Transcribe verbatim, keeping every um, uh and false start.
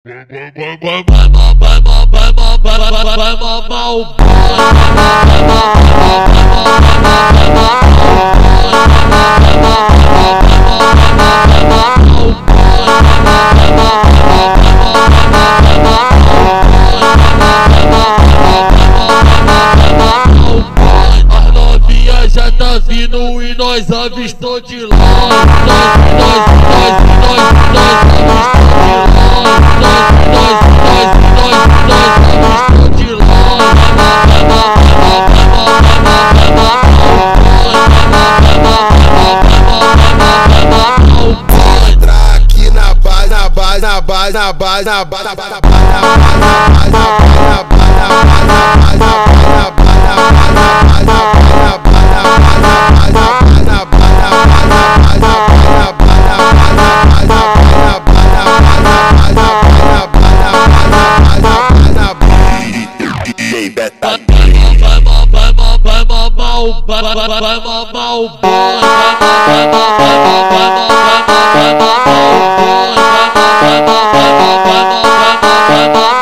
Vai, vai, vai, vai, vai, vai, vai, vai, vai, vai, vai, vai, mamar o boy. As novinhas já tá vindo e nós avistou de longe. Nós, nós, nós, nós, nós avistou de longe. Nós, nós, nós, nós, nós avistou de longe. Entra aqui na base, na base, na base, na base, na base, na base, na base, na base, na base, na base, vai mamar o vai vai vai vai mamar o boy, vai vai vai vai vai vai vai mamar o boy, vai vai vai vai vai vai vai